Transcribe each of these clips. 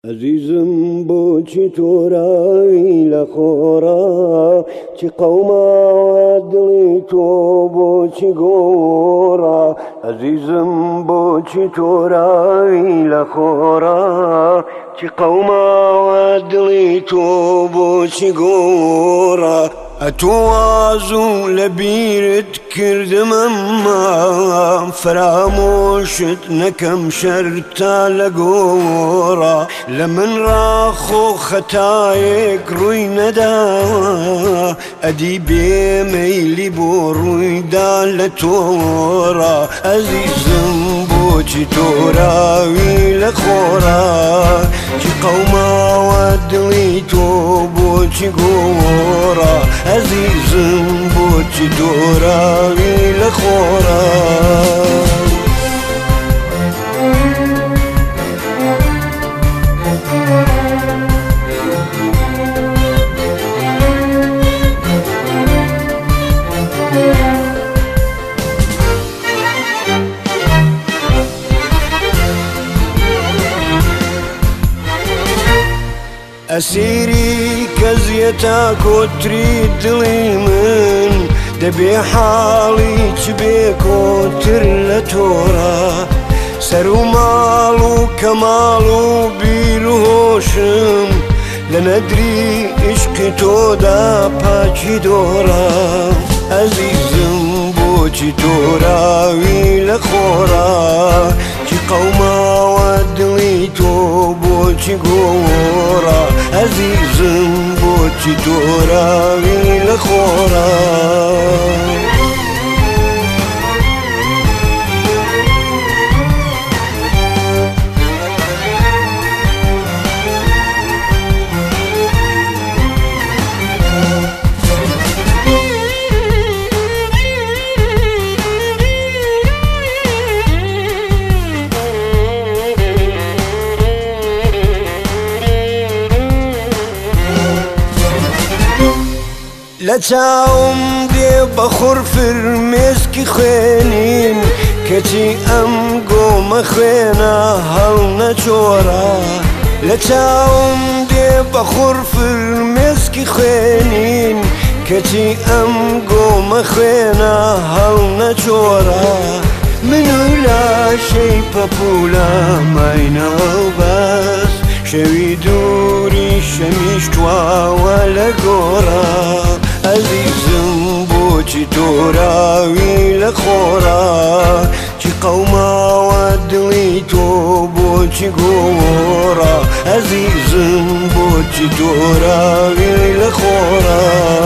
عزیزم بۆچی تۆرایی لە خۆڕا چی قەوما دڵی تۆ بۆچی گۆڕا عزیزم بۆچی تۆرایی لە خۆڕا چی قەوما دڵی تۆ بۆچی گۆڕا ئەتۆوازوو لە بیرت کردم ئەمما فرامۆشت نەکەم شەرتا لە گۆڕا لە من ڕاخۆ خەتایەک ڕووی نەداوە ئەدی بێمەیلی بۆ ڕوویدا لە تۆڕا ئەزیزم بۆچی تۆراوی لە خۆڕا چی قەوماوە دڵی تۆ بۆچی گۆڕا عزیزم بۆچی تۆراوی لە خۆڕا ئەسیری کەزیەتا کۆتری دڵی من دەبێ حاڵی چ بێ کۆتر لە تۆڕا سەر و ماڵ و کەماڵ و بیر و هۆشم لە نەدری عیشقی تۆدا پاچی دۆڕا ئەزیزم بۆچی تۆراوی لە خۆڕا چی قەوماوە دڵی تۆ بۆچی گۆڕا عزیزم بۆچی تۆراوی لە خۆڕا لە چاوم دێ بە خوڕفر مێسکی خوێنین کەچی ئەم گۆمە خوێنە هەڵ نەچۆڕا لە چاوم دێ بە خوڕفر مێسکی خوێنین کەچی ئەم گۆمە خوێنە هەڵ نەچۆڕا من و لاشەی پەپوولە ماینەوە بەس شەوی دووری شەمیشتواوە لە گۆڕا عزیزم بۆچی تۆراوی لە خۆڕا چی قەوماوە دڵی تۆ بۆچی گۆڕا عزیزم بۆچی تۆراوی لە خۆڕا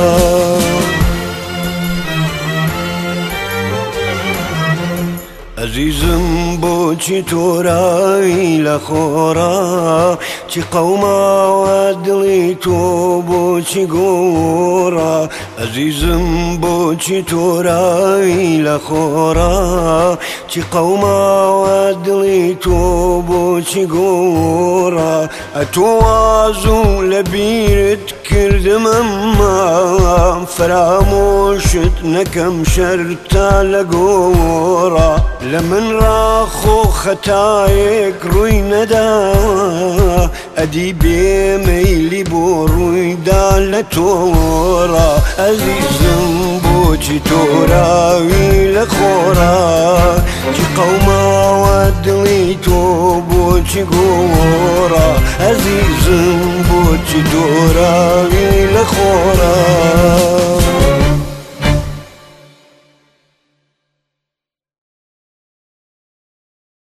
عزیزم بۆچی تۆراوی لە خۆڕا چی قەوماوە دڵی تۆ بۆچی گۆڕا عزیزم بۆچی تۆراوی لە خۆڕا چی قەوماوە دڵی تۆ بۆچی گۆڕا ئەتۆوازوو لە بیرت کردم ئەمما فرامۆشت نەکەم شەرتا لە گۆڕا لە من ڕاخۆ خەتایەک ڕووی نەداوە ئەدی بێمەیلی بۆ ڕوویدا لە تۆڕا ئەزیزم بۆچی تۆراوی لە خۆڕا چی قەوماوە دڵی تۆ بۆچی گۆڕا عزیزم بۆچی تۆراوی لە خۆڕا